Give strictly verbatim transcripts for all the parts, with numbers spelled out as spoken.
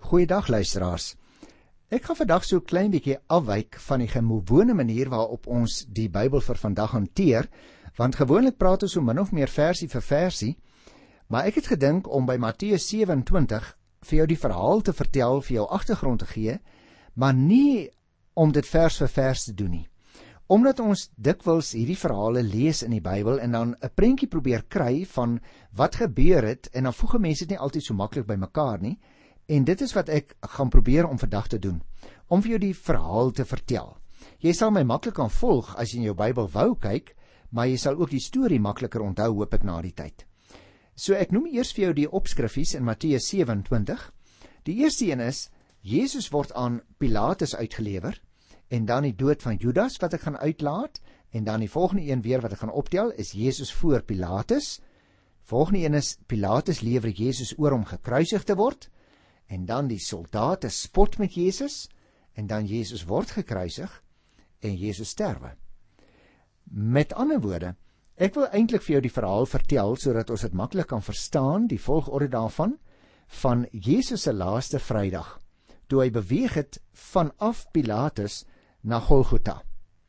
Goeiedag luisteraars. Ek gaan vandag so 'n klein bietjie afwyk van die gewone manier waarop ons die Bybel vir vandag hanteer, want gewoonlik praat ons so min of meer versie vir versie, maar ek het gedink om by Matteus sewe en twintig vir jou die verhaal te vertel, vir jou agtergrond te gee, maar nie om dit vers vir vers te doen nie. Omdat ons dikwels hierdie verhale lees in die Bybel en dan 'n prentjie probeer kry van wat gebeur het, en dan voeg mense dit nie altyd so maklik by mekaar nie, en dit is wat ek gaan probeer om vandag te doen, om vir jou die verhaal te vertel. Jy sal my maklik kan volg as jy in jou Bybel wou kyk, maar jy sal ook die storie makliker onthou, hoop ek, na die tyd. So ek noem eers vir jou die opskrifies in Matteus sewe en twintig. Die eerste een is, Jesus word aan Pilatus uitgelewer, en dan die dood van Judas wat ek gaan uitlaat, en dan die volgende een weer wat ek gaan optel, is Jesus voor Pilatus. Volgende een is, Pilatus lewer Jesus oor om gekruisig te word, en dan die soldate spot met Jesus, en dan Jesus word gekruisig, en Jesus sterwe. Met ander woorde, ek wil eintlik vir jou die verhaal vertel, sodat ons dit maklik kan verstaan, die volgorde daarvan, van Jesus se laaste Vrydag, toe hy beweeg het vanaf Pilatus na Golgotha.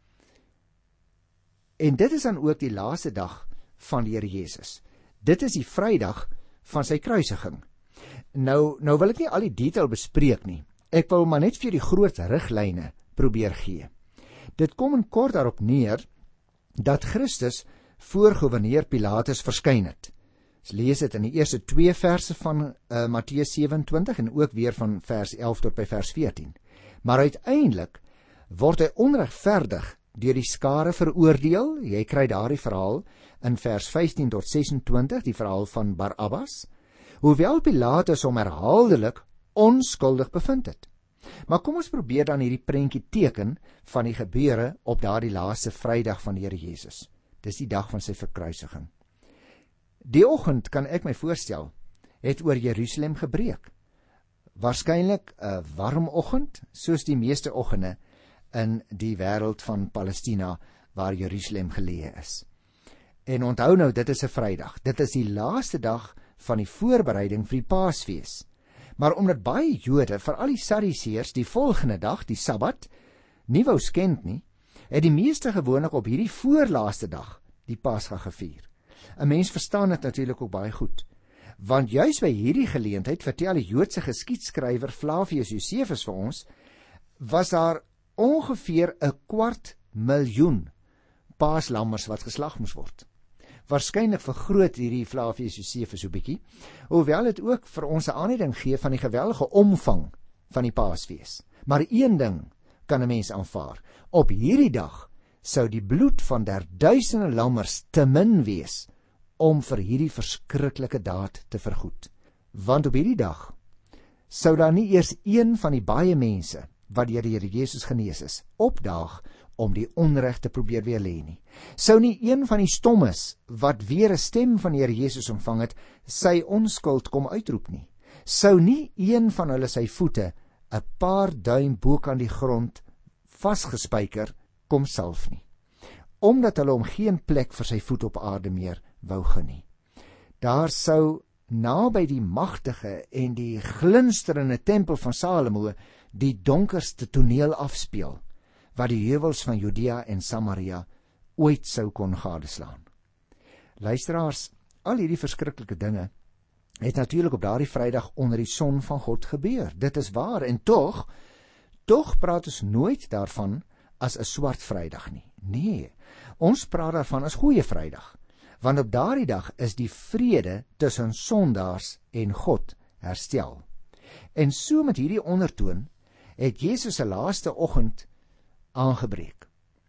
En dit is dan ook die laaste dag van die Here Jesus. Dit is die Vrydag van sy kruisiging. Nou, nou wil ek nie al die detail bespreek nie. Ek wil maar net vir die groot riglyne probeer gee. Dit kom in kort daarop neer dat Christus voor gouverneur Pilatus verskyn het. Ons lees dit in die eerste twee verse van uh, Matteus sewe en twintig en ook weer van vers elf tot by vers veertien. Maar uiteindelik word hy onregverdig deur die skare veroordeel. Jy kry daardie verhaal in vers vyftien tot sesentwintig, die verhaal van Barabbas, hoewel Pilatus hom herhaaldelik onskuldig bevind het. Maar kom ons probeer dan hierdie prentjie teken van die gebeure op daardie laaste Vrydag van die Here Jesus. Dis die dag van sy verkruisiging. Die oggend, kan ek my voorstel, het oor Jerusalem gebreek. Waarskynlik 'n warm oggend, soos die meeste oggende in die wêreld van Palestina, waar Jerusalem geleë is. En onthou nou, dit is 'n Vrydag. Dit is die laaste dag van die voorbereiding vir die Paasfees. Maar omdat baie Jode, veral die Sadduseërs, die volgende dag, die Sabbat, nie wou skend nie, het die meeste gewoonlik op hierdie voorlaaste dag die Pasga gevier. 'n Mens verstaan dit natuurlik ook baie goed, want juis by hierdie geleentheid, vertel die Joodse geskiedskrywer Flavius Josephus vir ons, was daar ongeveer 'n kwart miljoen paaslammers wat geslag moes word. Waarskynlik vergroot hierdie Flavius Josephus so bietjie, hoewel dit ook vir ons 'n aanleiding gee van die geweldige omvang van die Paasfees. Maar een ding kan 'n mens aanvaar: op hierdie dag sou die bloed van der duisende lammers te min wees om vir hierdie verskriklike daad te vergoed. Want op hierdie dag sou daar nie eers een van die baie mense wat deur die Here Jesus genees is, opdaag om die onreg te probeer weerlê nie. Sou nie een van die stommes wat weer 'n stem van die Here Jesus ontvang het, sy onskuld kom uitroep nie. Sou nie een van hulle sy voete 'n paar duim bo aan die grond vasgespyker kom salf nie, omdat hulle hom geen plek vir sy voet op aarde meer wou gun nie. Daar sou naby die magtige en die glinsterende tempel van Salomo die donkerste toneel afspeel, wat die heuwels van Judea en Samaria ooit sou kon gadeslaan. Luisteraars, al hierdie verskriklike dinge het natuurlik op daardie Vrydag onder die son van God gebeur. Dit is waar, en tog, tog praat ons nooit daarvan as 'n swart Vrydag nie. Nee, ons praat daarvan as goeie Vrydag, want op daardie dag is die vrede tussen sondaars en God herstel. En so met hierdie ondertoon het Jesus se laaste oggend aangebreek.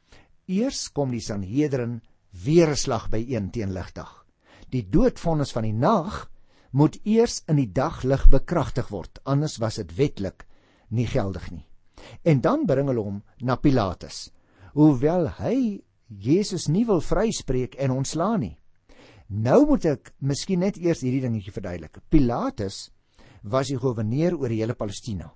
Eers kom die Sanhedrin weer 'n slag byeen teen ligdag. Die doodvonnis van die nag moet eers in die daglig bekragtig word, anders was dit wetlik nie geldig nie. En dan bring hulle hom na Pilatus, hoewel hy Jesus nie wil vryspreek en ontslaan nie. Nou moet ek miskien net eers hierdie dingetjie verduidelik. Pilatus was die gouverneur oor die hele Palestina.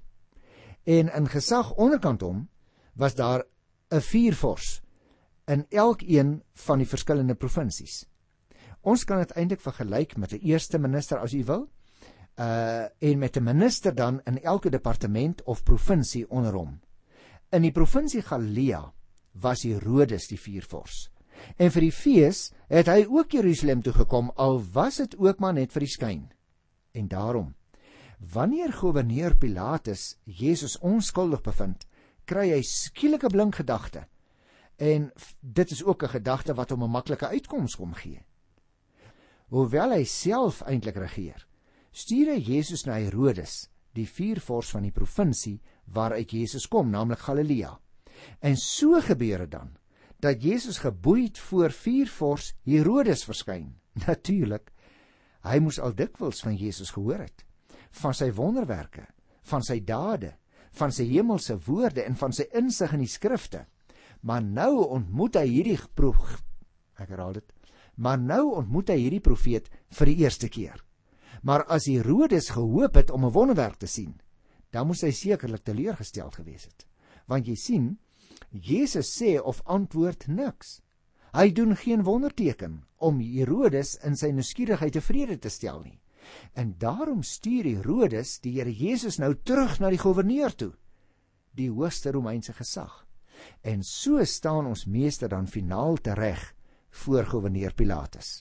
En in gesag onderkant hom was daar 'n viervors in elkeen van die verskillende provinsies. Ons kan dit eintlik vergelyk met 'n eerste minister as u wil, uh, en met 'n minister dan in elke departement of provinsie onder hom. In die provinsie Galilea was Herodes die viervors. En vir die fees het hy ook Jerusalem toe gekom, al was dit ook maar net vir die skyn. En daarom, wanneer gouverneur Pilatus Jesus onskuldig bevind, kry hy skielik 'n blink gedagte. En dit is ook 'n gedagte wat hom 'n maklike uitkoms kom gee. Hoewel hy self eintlik regeer, stuur hy Jesus na Herodes, die viervors van die provinsie waaruit Jesus kom, naamlik Galilea. En so gebeur dit dan, dat Jesus geboeid voor viervors Herodes verskyn. Natuurlik, hy moes al dikwels van Jesus gehoor het, van sy wonderwerke, van sy dade, van sy hemelse woorde en van sy insig in die skrifte. Maar nou ontmoet hy hierdie proef, ek herhaal dit, maar nou ontmoet hy hierdie profeet vir die eerste keer. Maar as Herodes gehoop het om 'n wonderwerk te sien, dan moes hy sekerlik teleurgesteld gewees het. Want jy sien, Jesus sê of antwoord niks. Hy doen geen wonderteken om Herodes in sy nuuskierigheid tevrede te stel nie. En daarom stuur Herodes die Here Jesus nou terug na die gouverneur toe, die hoogste Romeinse gesag. En so staan ons meester dan finaal tereg voor gouverneur Pilatus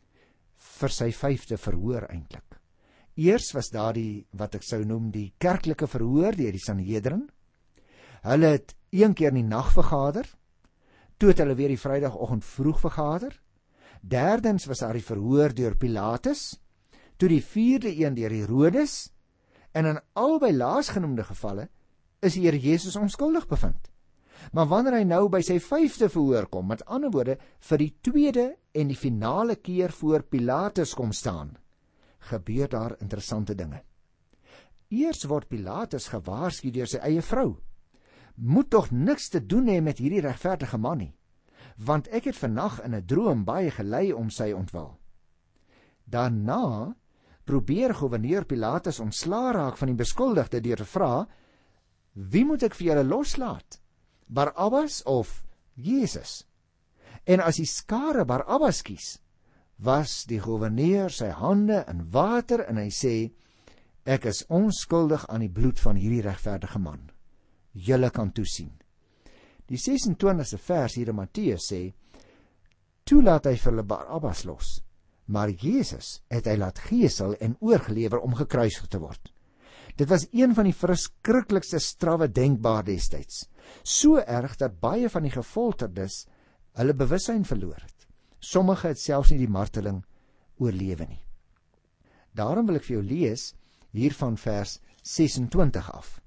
vir sy vyfde verhoor eintlik. Eers was daar die wat ek sou noem die kerklike verhoor deur die Sanhedrin. Hulle het een keer in die nag vergader, toe het hulle weer die Vrydagoggend vroeg vergader. Derdens was daar die verhoor deur Pilatus, toe die vierde een deur Herodes, en in albei laasgenoemde gevalle is die Here Jesus onskuldig bevind. Maar wanneer hy nou by sy vyfde verhoor kom, met ander woorde vir die tweede en die finale keer voor Pilatus kom staan, gebeur daar interessante dinge. Eers word Pilatus gewaarsku deur sy eie vrou. Moet tog niks te doen hê met hierdie regverdige man nie, want ek het vannag in 'n droom baie gelei om sy ontwil. Daarna probeer gouverneur Pilatus ontslaa raak van die beskuldigde deur te vra, wie moet ek vir julle loslaat? Barabbas of Jesus? En as die skare Barabbas kies, was die gouverneur sy hande in water en hy sê, ek is onskuldig aan die bloed van hierdie regverdige man. Julle kan toesien. Die ses-en-twintigste vers hier in Matteus sê, toe laat hy vir hulle Barabbas los, maar Jesus het hy laat gesel en oorgelewer om gekruisig te word. Dit was een van die verskriklikste strawwe denkbaar destyds, so erg dat baie van die gefolterdes hulle bewussyn verloor het. Sommige het selfs nie die marteling oorlewe nie. Daarom wil ek vir jou lees hier van vers ses-en-twintig af.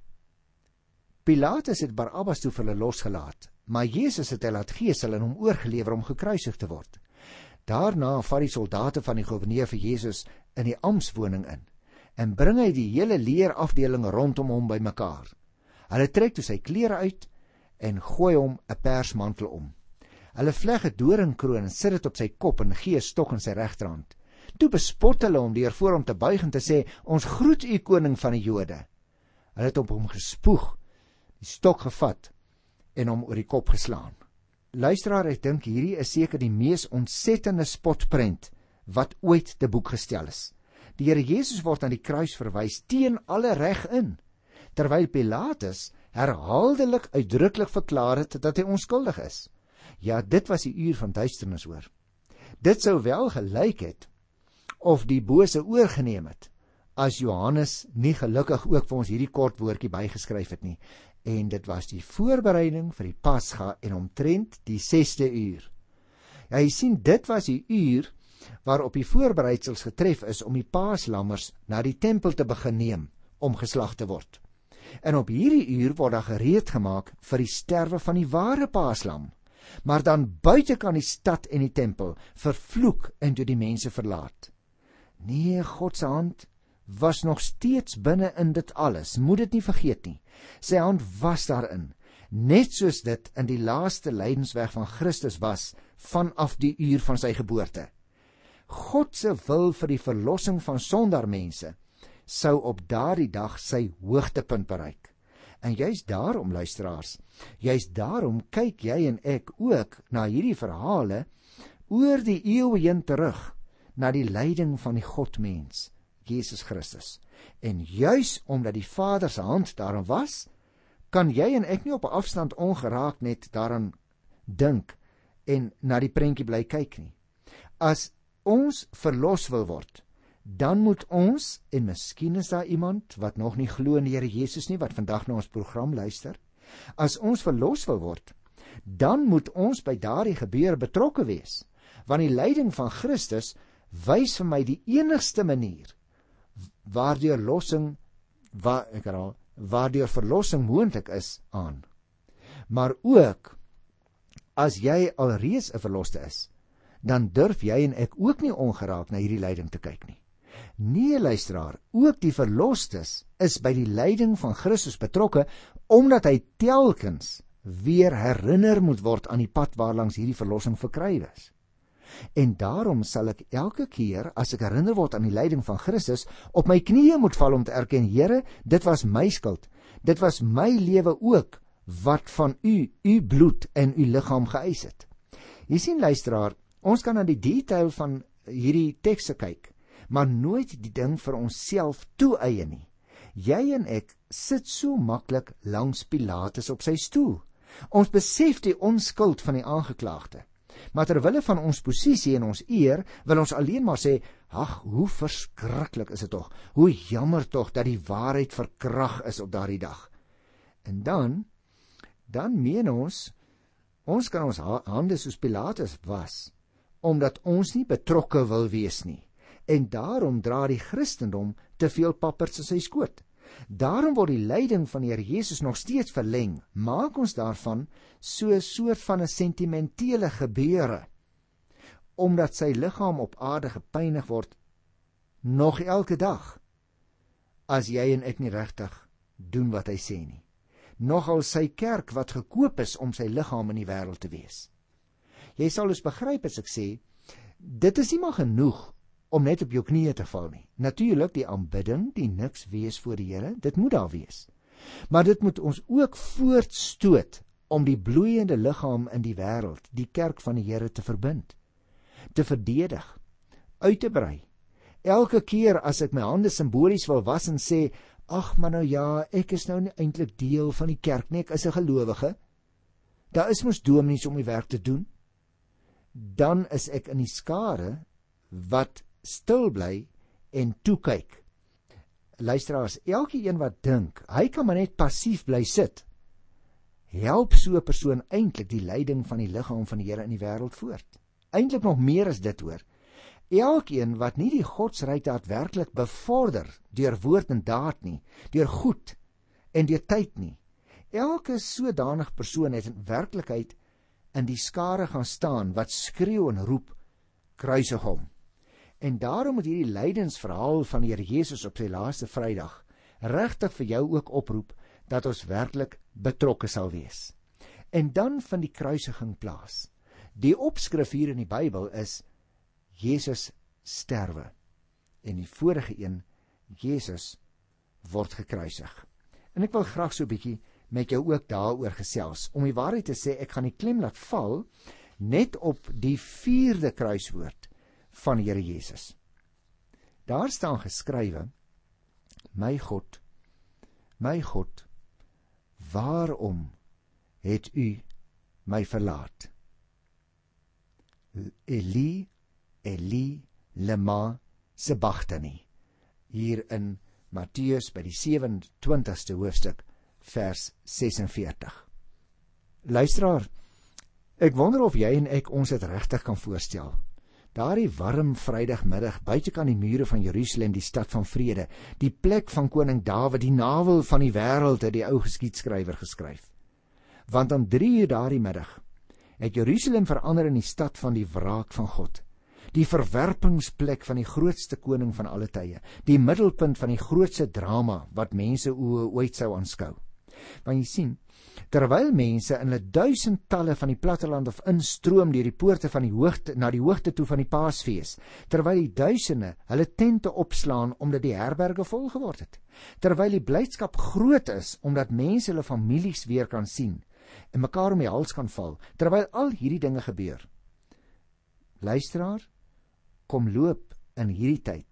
Pilatus het Barabbas toe vir hulle losgelaat, maar Jesus het hy laat gesel en hom oorgelewer om gekruisig te word. Daarna vat die soldate van die gouverneur vir Jesus in die amptswoning in en bring hy die hele leerafdeling rondom hom bymekaar. Hulle trek toe sy klere uit en gooi hom 'n persmantel om. Hulle vleg 'n doringkroon en sit dit op sy kop en gee 'n stok in sy regterhand. Toe bespot hulle hom deur voor hom te buig en te sê, ons groet u koning van die Jode. Hulle het op hom gespoeg, die stok gevat en hom oor die kop geslaan. Luisteraar, ek dink hierdie is seker die mees ontsettende spotprent wat ooit te boek gestel is. Die Here Jesus word aan die kruis verwys teen alle reg in, terwyl Pilatus herhaaldelik uitdruklik verklaar het dat hy onskuldig is. Ja, dit was die uur van duisternis hoor. Dit sou wel gelyk het of die bose oorgeneem het, as Johannes nie gelukkig ook vir ons hierdie kort woordjie bygeskryf het nie. En dit was die voorbereiding vir die Pasga en omtrent die sesde uur. Ja, jy sien, dit was die uur waarop die voorbereidsels getref is om die paaslammers na die tempel te begin neem om geslag te word. En op hierdie uur word daar gereed gemaak vir die sterwe van die ware paaslam, maar dan buite kan die stad en die tempel vervloek en toe die mense verlaat. Nee, God se hand was nog steeds binne in dit alles, moet dit nie vergeet nie. Sy hand was daarin, net soos dit in die laaste lydensweg van Christus was, vanaf die uur van sy geboorte. God se wil vir die verlossing van sondaarmense sou op daardie dag sy hoogtepunt bereik. En juist daarom, luisteraars, juist daarom kyk jy en ek ook na hierdie verhale oor die eeue heen terug, na die lyding van die Godmens, Jesus Christus. En juis omdat die Vader se hand daarin was, kan jy en ek nie op 'n afstand ongeraak net daaraan dink en na die prentjie bly kyk nie. As ons verlos wil word, dan moet ons, en miskien is daar iemand wat nog nie glo in die Here Jesus nie, wat vandag na ons program luister, as ons verlos wil word, dan moet ons by daardie gebeure betrokke wees, want die lyding van Christus wys vir my die enigste manier waardeur lossing, waar, ek herhaal, waardeur verlossing moontlik is aan. Maar ook, as jy alreeds 'n verloste is, dan durf jy en ek ook nie ongeraak na hierdie lyding te kyk nie. Nee, luisteraar, ook die verlostes is by die lyding van Christus betrokke, omdat hy telkens weer herinner moet word aan die pad waarlangs hierdie verlossing verkry is. En daarom sal ek elke keer, as ek herinner word aan die lyding van Christus, op my knieë moet val om te erken, Here, dit was my skuld, dit was my lewe ook, wat van u, u bloed en u liggaam geëis het. Jy sien, luisteraar, ons kan na die detail van hierdie tekste kyk, maar nooit die ding vir onsself toeëien nie. Jy en ek sit so maklik langs Pilatus op sy stoel. Ons besef die onskuld van die aangeklaagde, maar terwille van ons posisie en ons eer, wil ons alleen maar sê, ag, hoe verskriklik is dit tog, hoe jammer tog dat die waarheid verkrag is op daardie dag. En dan, dan meen ons, ons kan ons hande soos Pilatus was, omdat ons nie betrokke wil wees nie. En daarom dra die Christendom te veel pappers in sy skoot. Daarom word die lyding van die Here Jesus nog steeds verleng. Maak ons daarvan so 'n soort van 'n sentimentele gebeure, omdat sy liggaam op aarde gepynig word nog elke dag, as jy en ek nie regtig doen wat hy sê nie. Nogal sy kerk wat gekoop is om sy liggaam in die wêreld te wees. Jy sal dus begryp as ek sê, dit is nie maar genoeg om net op jou knieë te val nie. Natuurlik die aanbidding, die niks wees voor die Here, dit moet daar wees. Maar dit moet ons ook voortstoot om die bloeiende liggaam in die wêreld, die kerk van die Here te verbind, te verdedig, uit te brei. Elke keer as ek my hande simbolies wil was en sê, ag, maar nou ja, ek is nou nie eintlik deel van die kerk nie, ek is 'n gelowige. Daar is mos dominees om die werk te doen. Dan is ek in die skare wat stil bly en toekyk. Luisteraars, elke een wat dink, hy kan maar net passief bly sit, help so 'n persoon eintlik die lyding van die liggaam van die Here in die wêreld voort. Eintlik nog meer as dit hoor. Elkeen wat nie die godsryk daadwerklik bevorder deur woord en daad nie, deur goed en deur tyd nie. Elke sodanige persoon het in werklikheid in die skare gaan staan wat skreeu en roep, kruisig hom. En daarom moet hierdie lydensverhaal van die Here Jesus op sy laaste Vrydag regtig vir jou ook oproep dat ons werklik betrokke sal wees. En dan vind die kruisiging plaas. Die opskrif hier in die Bybel is Jesus sterwe. En die vorige een, Jesus word gekruisig. En ek wil graag so 'n bietjie met jou ook daaroor gesels. Om die waarheid te sê, ek gaan die klem laat val net op die vierde kruiswoord van die Here Jesus. Daar staan geskrywe, my God, my God, waarom het u my verlaat? Eli, Eli, lema sabachthani. Hier in Matteus by die sewe-en-twintigste hoofstuk, vers ses en veertig. Luisteraar, ek wonder of jy en ek ons dit regtig kan voorstel. Daardie warm Vrydagmiddag buitekant die mure van Jerusalem, die stad van vrede, die plek van koning Dawid, die navel van die wêreld, het die ou geskiedskrywer geskryf. Want om drie uur daardie middag het Jerusalem verander in die stad van die wraak van God, die verwerpingsplek van die grootste koning van alle tye, die middelpunt van die grootste drama wat mense oë ooit sou aanskou. Want jy sien, terwyl mense in hulle duisendtalle van die platteland of instroom deur die poorte van die hoogte na die hoogte toe van die Paasfees, terwyl die duisende hulle tente opslaan omdat die herberge vol geword het, terwyl die blydskap groot is omdat mense hulle families weer kan sien en mekaar om die hals kan val, terwyl al hierdie dinge gebeur. Luisteraar, kom loop in hierdie tyd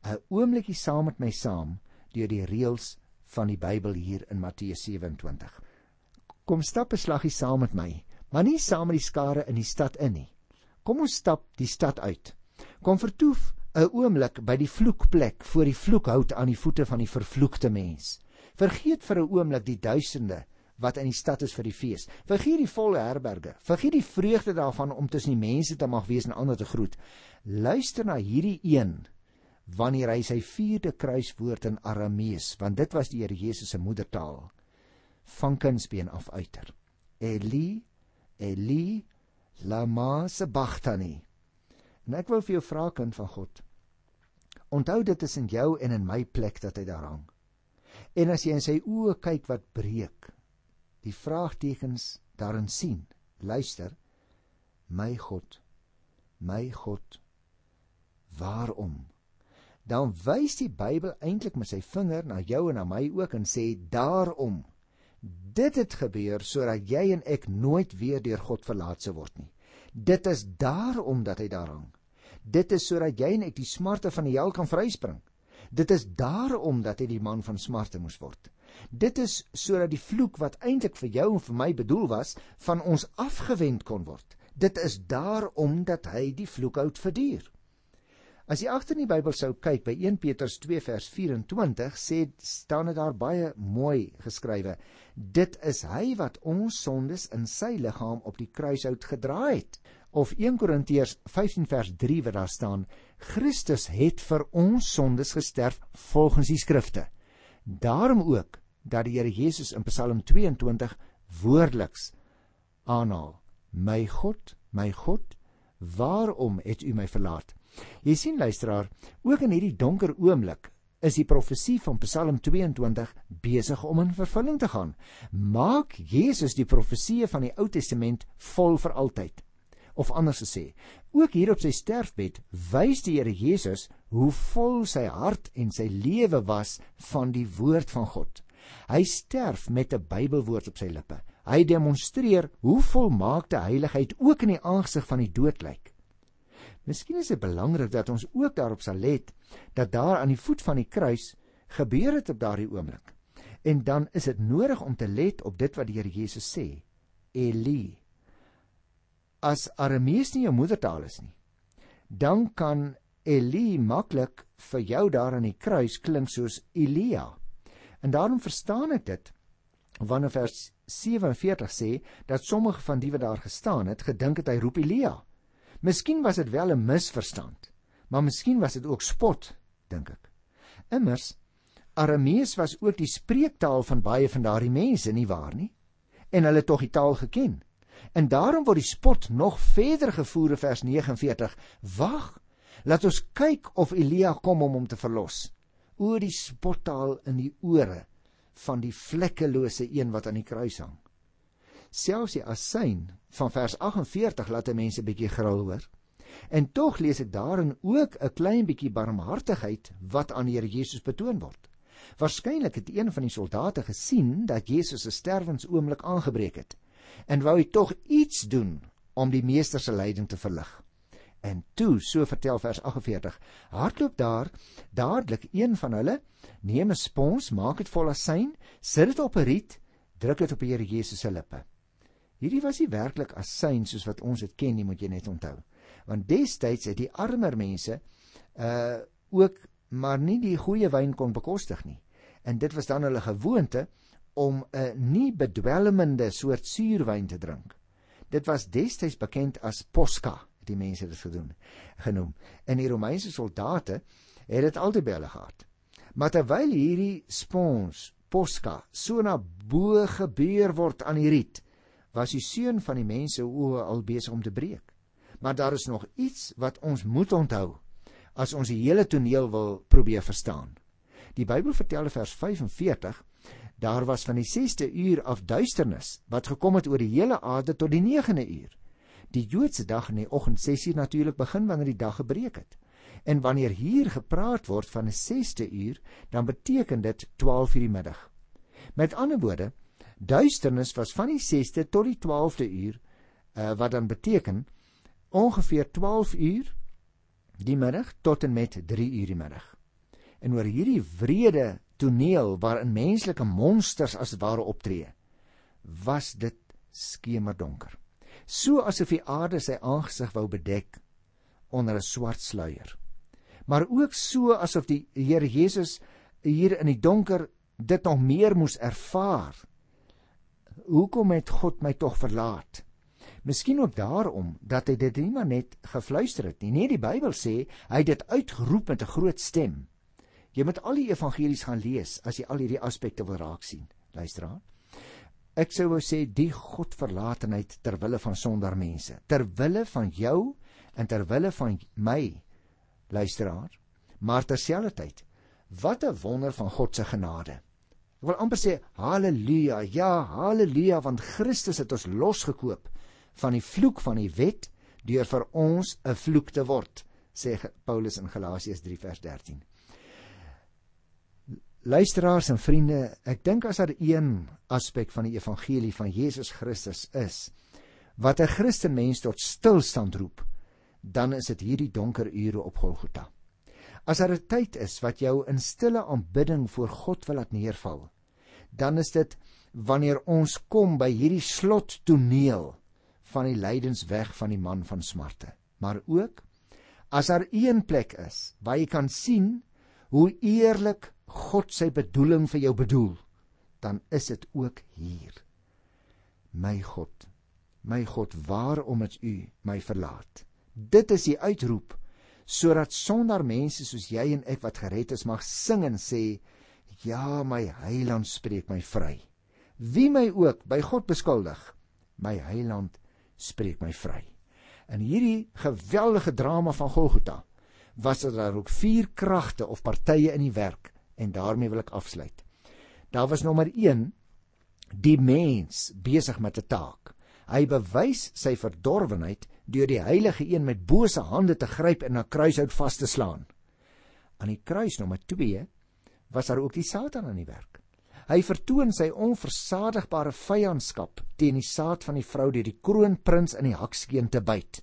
'n oombliekie saam met my saam deur die reëls van die Bybel hier in Matteus sewe-en-twintig. Kom stap 'n slaggie saam met my, maar nie saam met die skare in die stad in nie. Kom ons stap die stad uit. Kom vertoef 'n oomblik by die vloekplek voor die vloekhout aan die voete van die vervloekte mens. Vergeet vir 'n oomblik die duisende wat in die stad is vir die fees. Vergeet die volle herberge. Vergeet die vreugde daarvan om tussen die mense te mag wees en ander te groet. Luister na hierdie een wanneer hy sy vierde kruiswoord in Aramees, want dit was die Here Jesus se moedertaal, van kindsbeen af uiter. Eli, Eli, lama sabachthani. En ek wil vir jou vra, kind van God, onthou dit is in jou en in my plek dat hy daar hang. En as jy in sy oë kyk wat breek, die vraagtekens daarin sien, luister, my God, my God, waarom? Dan wys die Bybel eintlik met sy vinger na jou en na my ook en sê, daarom, dit het gebeur sodat jy en ek nooit weer deur God verlaat sou word nie. Dit is daarom dat hy daar hang. Dit is sodat jy en ek die smarte van die hel kan vryspring. Dit is daarom dat hy die man van smarte moes word. Dit is sodat die vloek wat eintlik vir jou en vir my bedoel was, van ons afgewend kon word. Dit is daarom dat hy die vloekhout verduur. As jy agter in die Bybel sou kyk by eerste Petrus twee vers vyf-en-twintig, sê staan dit daar baie mooi geskrywe. Dit is hy wat ons sondes in sy liggaam op die kruishout gedra het. Of eerste Korintiërs vyftien vers drie wat daar staan, Christus het vir ons sondes gesterf volgens die skrifte. Daarom ook dat die Here Jesus in Psalm twee-en-twintig woordeliks aanhaal, my God, my God, waarom het u my verlaat? Jy sien, luisteraar, ook in hierdie donker oomblik is die profesie van Psalm twee-en-twintig besig om in vervulling te gaan. Maak Jesus die profesieë van die Ou Testament vol vir altyd. Of anders gesê, ook hier op sy sterfbed wys die Here Jesus hoe vol sy hart en sy lewe was van die woord van God. Hy sterf met 'n Bybelwoord op sy lippe. Hy demonstreer hoe volmaakte heiligheid ook in die aangesig van die dood lyk. Miskien is dit belangrik dat ons ook daarop sal let, dat daar aan die voet van die kruis gebeur het op daardie oomblik. En dan is dit nodig om te let op dit wat die Here Jesus sê, Eli. As Aramees nie jou moedertaal is nie, dan kan Eli maklik vir jou daar aan die kruis klink soos Elia. En daarom verstaan ek dit, wanneer vers sewe-en-veertig sê, dat sommige van die wat daar gestaan het, gedink het hy roep Elia. Miskien was dit wel 'n misverstand, maar miskien was dit ook spot, dink ek. Immers, Aramees was ook die spreektaal van baie van daardie mense, nie waar nie? En hulle het tog die taal geken. En daarom word die spot nog verder gevoer in vers negenenveertig. Wag, laat ons kyk of Elia kom om hom te verlos. Oor die spottaal in die ore van die vlekkelose een wat aan die kruis hang. Selfs die asyn van vers agt-en-veertig laat die mense 'n bietjie gril hoor. En tog lees ek daarin ook 'n klein bietjie barmhartigheid wat aan die Here Jesus betoon word. Waarskynlik het een van die soldate gesien dat Jesus se sterwensoomblik aangebreek het en wou hy tog iets doen om die meester se lyding te verlig. En toe, so vertel vers agt-en-veertig, hardloop daar dadelik een van hulle, neem 'n spons, maak dit vol asyn, sit dit op 'n riet, druk dit op die Here Jesus se lippe. Hierdie was nie werklik asyn soos wat ons dit ken nie, moet jy net onthou. Want destyds het die armer mense uh, ook maar nie die goeie wyn kon bekostig nie. En dit was dan hulle gewoonte om 'n nie bedwelmende soort suurwyn te drink. Dit was destyds bekend as posca, die mense dit gedoen, genoem. En die Romeinse soldate het dit altyd by hulle gehad. Maar terwyl hierdie spons, posca, so na bo gebeur word aan die riet, was die seun van die mense oë al besig om te breek. Maar daar is nog iets wat ons moet onthou, as ons die hele toneel wil probeer verstaan. Die Bybel vertel in vers vyf-en-veertig, daar was van die sesde uur af duisternis, wat gekom het oor die hele aarde tot die negende uur. Die Joodse dag in die oggend ses uur natuurlik begin wanneer die dag gebreek het. En wanneer hier gepraat word van 'n sesde uur, dan beteken dit twaalf uur die middag. Met ander woorde, duisternis was van die sesde tot die twaalfde uur, uh, wat dan beteken ongeveer twaalf uur die middag tot en met drie uur die middag. en oor hierdie wrede toneel waarin menslike monsters as ware optree, was dit skemerdonker. So asof die aarde sy aangesig wou bedek onder 'n swart sluier. Maar ook so asof die Here Jesus hier in die donker dit nog meer moes ervaar. Hoekom het God my tog verlaat? Miskien ook daarom dat hy dit nie maar net gefluister het nie. Nee, die Bybel sê, hy het dit uitgeroep met 'n groot stem. Jy moet al die evangelies gaan lees, as jy al hierdie aspekte wil raak sien. Luisteraar, ek sou wou sê, die Godverlatenheid terwille van sondaar mense, terwille van jou, en terwille van my, luisteraar, maar terselfdertyd, wat 'n wonder van God se genade. Ek wil amper sê, halleluja, ja, halleluja, want Christus het ons losgekoop van die vloek van die wet, deur vir ons 'n vloek te word, sê Paulus in Galasiërs drie vers dertien. Luisteraars en vriende, ek dink as daar een aspek van die evangelie van Jesus Christus is, wat 'n Christenmens tot stilstand roep, dan is dit hierdie donker ure op Golgotha. As daar 'n tyd is wat jou in stille aanbidding voor God wil laat neerval, dan is dit wanneer ons kom by hierdie slottoneel van die lydensweg van die man van smarte. Maar ook, as daar een plek is waar jy kan sien hoe eerlik God sy bedoeling vir jou bedoel, dan is dit ook hier. My God, my God, waarom het u my verlaat? Dit is die uitroep, sodat sonder mense soos jy en ek wat gered is mag sing en sê, ja, my Heiland spreek my vry. Wie my ook by God beskuldig, my Heiland spreek my vry. In hierdie geweldige drama van Golgotha was daar ook vier kragte of partye in die werk, en daarmee wil ek afsluit. Daar was nommer een, die mens besig met 'n taak. Hy bewys sy verdorwenheid deur die heilige een met bose hande te gryp en na kruishout vas te slaan. Aan die kruis nommer twee was daar ook die Satan aan die werk. Hy vertoon sy onversadigbare vyandskap teen die saad van die vrou deur die kroonprins in die hakskeen te byt.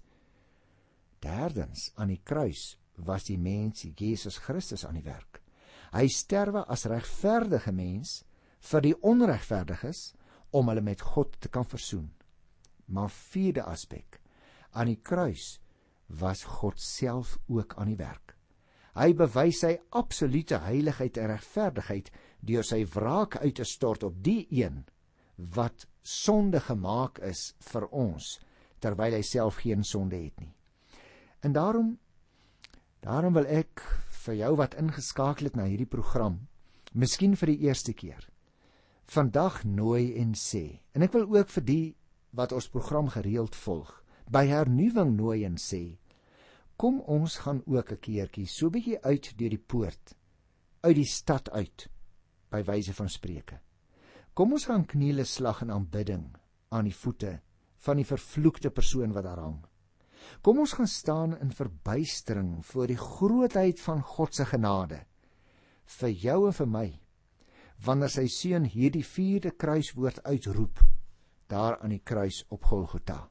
Derdens, aan die kruis was die mens Jesus Christus aan die werk. Hy sterwe as regverdige mens vir die onregverdiges om hulle met God te kan versoen. Maar vierde aspek, aan die kruis was God self ook aan die werk. Hy bewys sy absolute heiligheid en regverdigheid deur sy wraak uit te stort op die een wat sonde gemaak is vir ons, terwyl hy self geen sonde het nie. En daarom, daarom wil ek vir jou wat ingeskakel het na hierdie program, miskien vir die eerste keer, vandag nooi en sê, en ek wil ook vir die wat ons program gereeld volg, by hernuwing nooi en sê, kom ons gaan ook 'n keertjie so bietjie uit deur die poort, uit die stad uit, by wyse van spreke. Kom ons gaan kniele slag in aanbidding aan die voete van die vervloekte persoon wat daar hang. Kom ons gaan staan in verbuistering voor die grootheid van God se genade, vir jou en vir my, wanneer sy seun hierdie vierde kruiswoord uitroep, daar aan die kruis op Golgotha.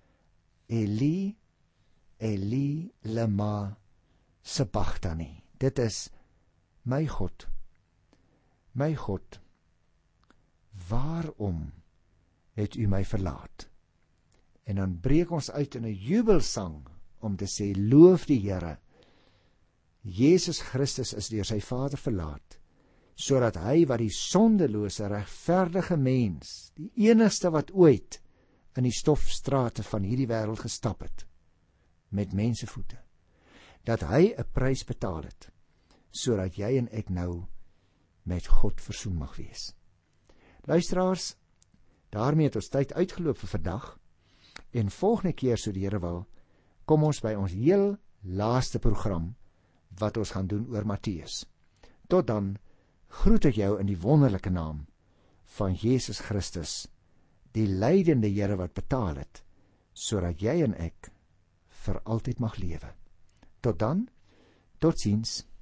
Eli, Eli, lema sabachthani. Dit is, my God, my God, waarom het u my verlaat? En dan breek ons uit in 'n jubelsang om te sê, loof die Here, Jesus Christus is deur sy Vader verlaat, sodat hy wat die sondelose, regverdige mens, die enigste wat ooit in die stofstrate van hierdie wêreld gestap het, met mensevoete, dat hy 'n prys betaal het, sodat jy en ek nou met God versoen mag wees. Luisteraars, daarmee het ons tyd uitgeloop vir vandag, en volgende keer, so die Here wil, kom ons by ons heel laaste program, wat ons gaan doen oor Matteus. Tot dan, groet ek jou in die wonderlike naam van Jesus Christus, die lydende Here wat betaal het, sodat jy en ek vir altyd mag lewe. Tot dan, totsiens.